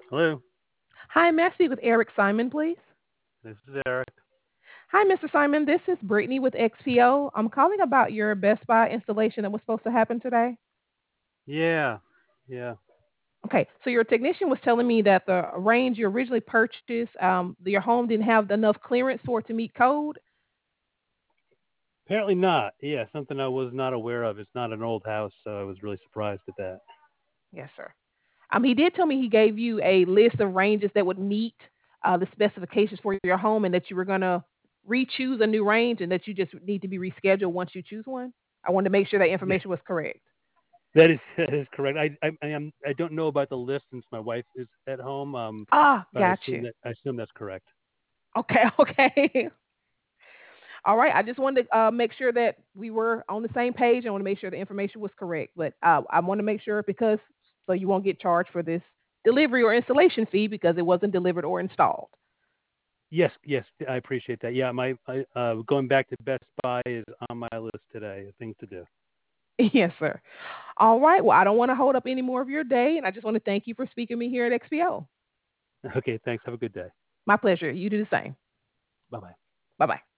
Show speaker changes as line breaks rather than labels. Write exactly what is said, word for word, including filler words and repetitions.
Hello,
Hi, may I speak with Eric Simon, please?
this is Eric.
Hi, Mister Simon. This is Brittany with X P O. I'm calling about your Best Buy installation that was supposed to happen today.
Yeah, yeah.
Okay, so your technician was telling me that the range you originally purchased, um, your home didn't have enough clearance for it to meet code.
Apparently not. Yeah, something I was not aware of. It's not an old house, so I was really surprised at that.
Yes, sir. Um, he did tell me he gave you a list of ranges that would meet uh, the specifications for your home, and that you were gonna re-choose a new range, and that you just need to be rescheduled once you choose one. I wanted to make sure that
Yeah,
information was correct.
that is that is correct. I I I, am, I don't know about the list since my wife is at home. Um,
Ah,
but I
got
assume
you.
that I assume that's correct.
Okay, okay. All right. I just wanted to uh, make sure that we were on the same page. I want to make sure the information was correct. But uh, I want to make sure because so you won't get charged for this delivery or installation fee because it wasn't delivered or installed.
Yes, yes, I appreciate that. Yeah, my I, uh, going back to Best Buy is on my list today. Things to do.
Yes, sir. All right. Well, I don't want to hold up any more of your day, and I just want to thank you for speaking to me here at X P O.
Okay, thanks. Have a good day.
My pleasure. You do the same.
Bye bye.
Bye bye.